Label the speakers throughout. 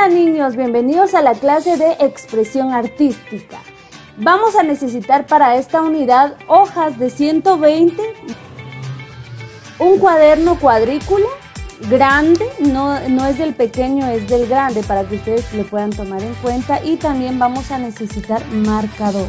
Speaker 1: Hola niños, bienvenidos a la clase de expresión artística. Vamos a necesitar para esta unidad hojas de 120, un cuaderno cuadrícula grande, no es del pequeño, es del grande para que ustedes lo puedan tomar en cuenta, y también vamos a necesitar marcadores.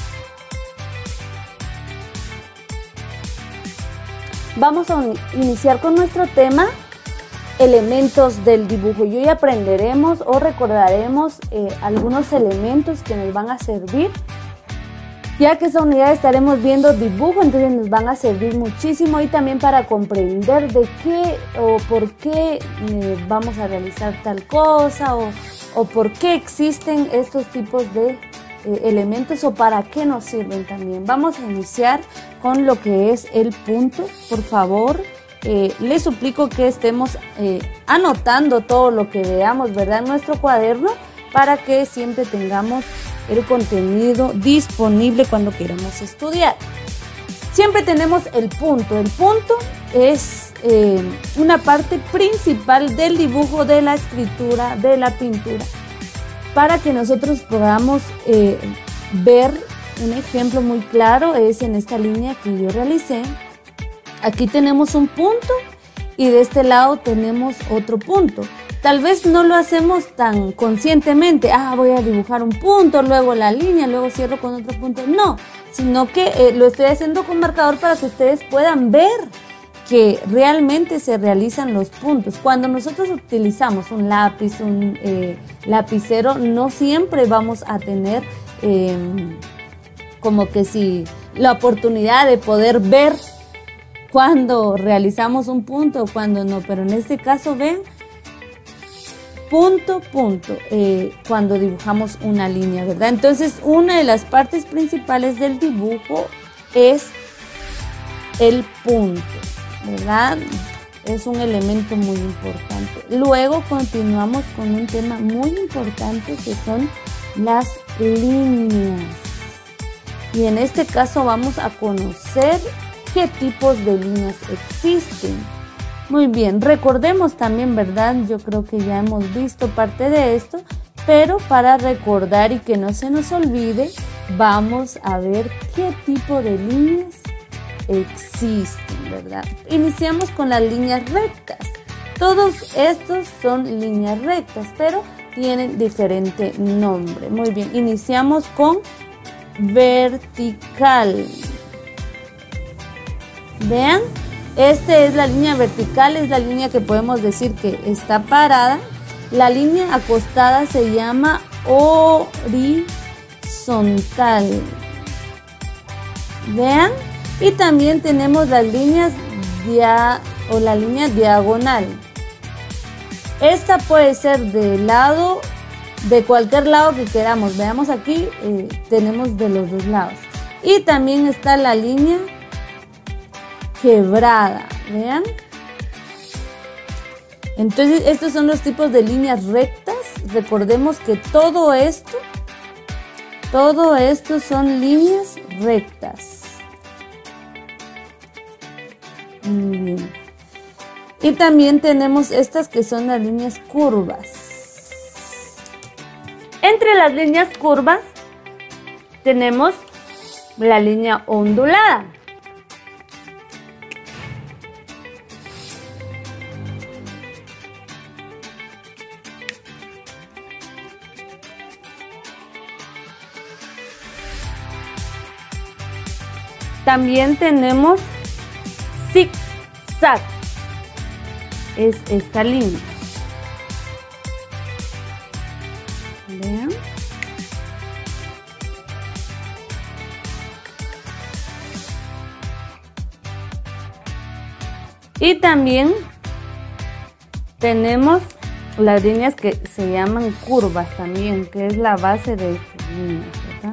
Speaker 1: Vamos a iniciar con nuestro tema, elementos del dibujo, y hoy aprenderemos o recordaremos algunos elementos que nos van a servir, ya que esta unidad estaremos viendo dibujo, entonces nos van a servir muchísimo, y también para comprender de qué o por qué vamos a realizar tal cosa o por qué existen estos tipos de elementos o para qué nos sirven también. Vamos a iniciar con lo que es el punto. Por favor, les suplico que estemos anotando todo lo que veamos, ¿verdad?, en nuestro cuaderno, para que siempre tengamos el contenido disponible cuando queramos estudiar. Siempre tenemos el punto. El punto es una parte principal del dibujo, de la escritura, de la pintura, para que nosotros podamos ver. Un ejemplo muy claro es en esta línea que yo realicé. Aquí tenemos un punto y de este lado tenemos otro punto. Tal vez no lo hacemos tan conscientemente, voy a dibujar un punto, luego la línea, luego cierro con otro punto. No, sino que lo estoy haciendo con marcador para que ustedes puedan ver que realmente se realizan los puntos. Cuando nosotros utilizamos un lápiz, un lapicero, no siempre vamos a tener como que si la oportunidad de poder ver cuando realizamos un punto o cuando no, pero en este caso ven, punto, cuando dibujamos una línea, ¿verdad? Entonces, una de las partes principales del dibujo es el punto, ¿verdad? Es un elemento muy importante. Luego continuamos con un tema muy importante que son las líneas. Y en este caso vamos a conocer qué tipos de líneas existen. Muy bien, recordemos también, ¿verdad? Yo creo que ya hemos visto parte de esto, pero para recordar y que no se nos olvide, vamos a ver qué tipo de líneas existen, ¿verdad? Iniciamos con las líneas rectas. Todos estos son líneas rectas, pero tienen diferente nombre. Muy bien, iniciamos con vertical. Vean, esta es la línea vertical, es la línea que podemos decir que está parada. La línea acostada se llama horizontal. Vean, y también tenemos las líneas la línea diagonal. Esta puede ser de cualquier lado que queramos. Veamos aquí, tenemos de los dos lados. Y también está la línea quebrada, vean. Entonces, estos son los tipos de líneas rectas. Recordemos que todo esto son líneas rectas. Muy bien. Y también tenemos estas que son las líneas curvas. Entre las líneas curvas tenemos la línea ondulada. También tenemos zigzag. Es esta línea. Vean. Y también tenemos las líneas que se llaman curvas también, que es la base de estas líneas, ¿verdad?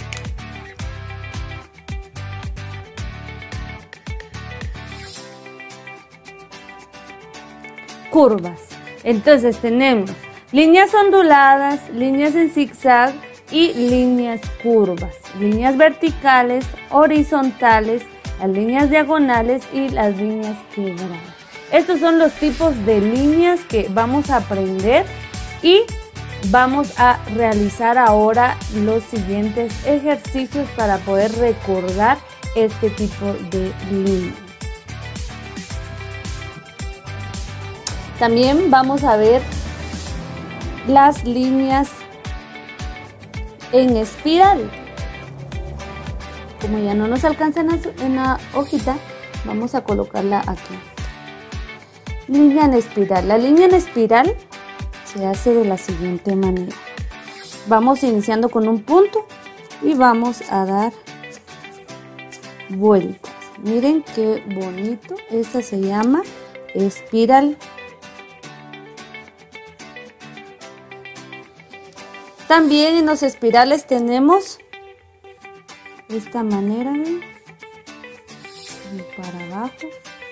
Speaker 1: Curvas. Entonces tenemos líneas onduladas, líneas en zigzag y líneas curvas. Líneas verticales, horizontales, las líneas diagonales y las líneas quebradas. Estos son los tipos de líneas que vamos a aprender y vamos a realizar ahora los siguientes ejercicios para poder recordar este tipo de líneas. También vamos a ver las líneas en espiral. Como ya no nos alcanza en la hojita, vamos a colocarla aquí. Línea en espiral. La línea en espiral se hace de la siguiente manera. Vamos iniciando con un punto y vamos a dar vueltas. Miren qué bonito. Esta se llama espiral. También en los espirales tenemos esta manera, ¿ven? Para abajo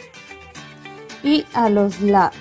Speaker 1: y a los lados.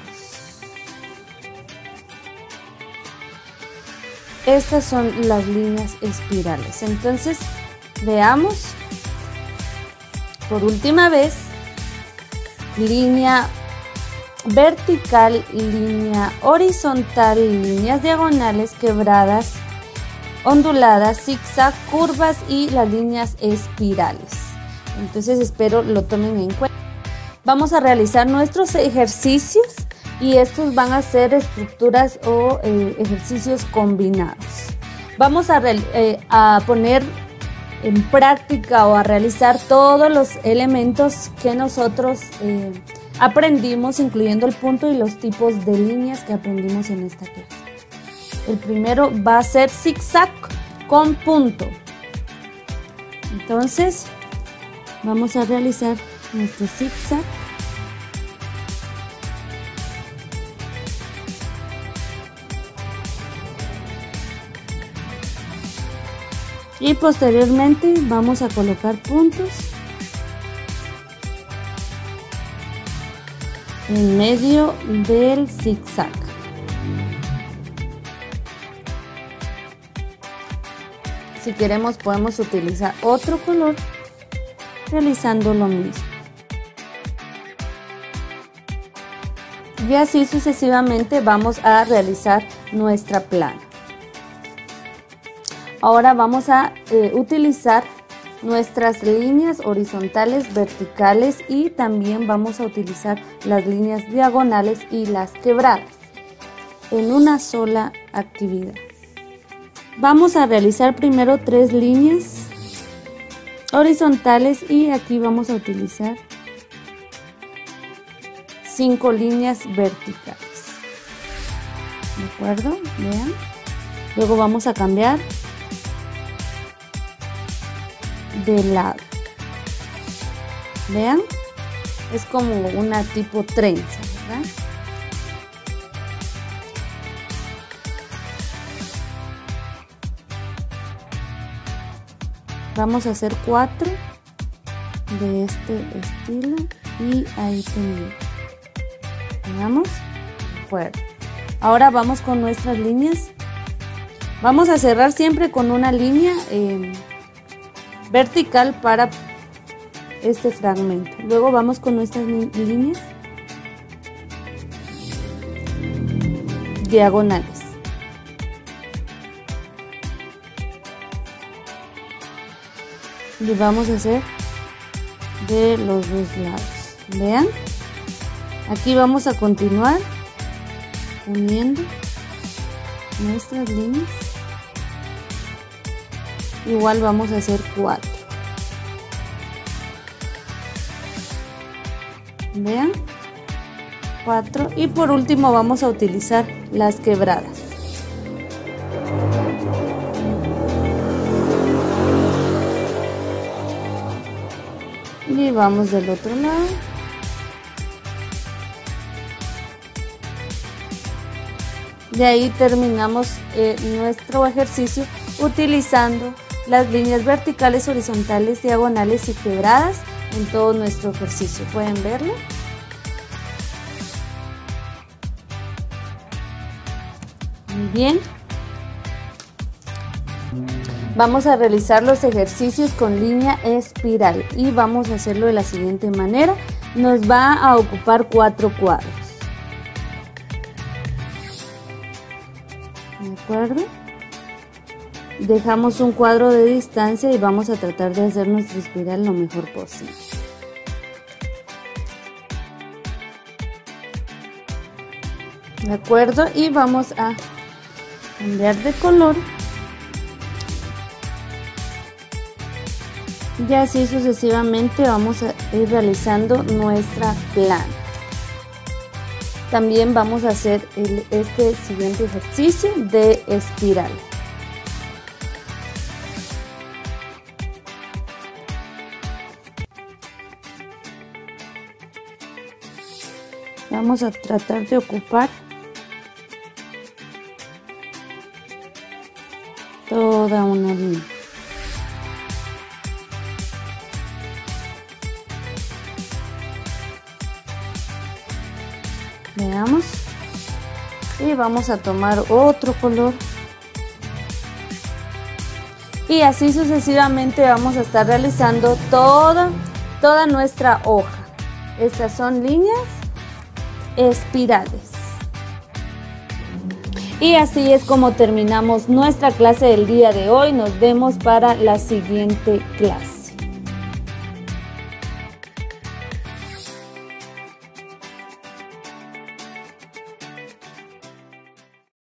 Speaker 1: Estas son las líneas espirales. Entonces, veamos por última vez: línea vertical, línea horizontal, líneas diagonales, quebradas, onduladas, zigzag, curvas y las líneas espirales. Entonces espero lo tomen en cuenta. Vamos a realizar nuestros ejercicios y estos van a ser estructuras o ejercicios combinados. Vamos a poner en práctica o a realizar todos los elementos que nosotros aprendimos, incluyendo el punto y los tipos de líneas que aprendimos en esta clase. El primero va a ser zigzag con punto. Entonces, vamos a realizar nuestro zigzag. Y posteriormente vamos a colocar puntos en medio del zigzag. Si queremos podemos utilizar otro color realizando lo mismo. Y así sucesivamente vamos a realizar nuestra plana. Ahora vamos a utilizar nuestras líneas horizontales, verticales y también vamos a utilizar las líneas diagonales y las quebradas en una sola actividad. Vamos a realizar primero 3 líneas horizontales y aquí vamos a utilizar 5 líneas verticales. ¿De acuerdo? Vean. Luego vamos a cambiar de lado. Vean. Es como una tipo trenza, ¿verdad? Vamos a hacer 4 de este estilo y ahí tenemos. Veamos. Bueno, ahora vamos con nuestras líneas. Vamos a cerrar siempre con una línea vertical para este fragmento. Luego vamos con nuestras líneas diagonales. Y vamos a hacer de los dos lados. Vean, aquí vamos a continuar uniendo nuestras líneas. Igual vamos a hacer 4. Vean, 4 y por último vamos a utilizar las quebradas. Y vamos del otro lado. De ahí terminamos nuestro ejercicio utilizando las líneas verticales, horizontales, diagonales y quebradas en todo nuestro ejercicio. ¿Pueden verlo? Muy bien. Vamos a realizar los ejercicios con línea espiral y vamos a hacerlo de la siguiente manera. Nos va a ocupar 4 cuadros. ¿De acuerdo? Dejamos un cuadro de distancia y vamos a tratar de hacer nuestra espiral lo mejor posible. ¿De acuerdo? Y vamos a cambiar de color. Y así sucesivamente vamos a ir realizando nuestra planta. También vamos a hacer este siguiente ejercicio de espiral. Vamos a tratar de ocupar toda una línea. Veamos. Y vamos a tomar otro color. Y así sucesivamente vamos a estar realizando toda nuestra hoja. Estas son líneas espirales. Y así es como terminamos nuestra clase del día de hoy. Nos vemos para la siguiente clase.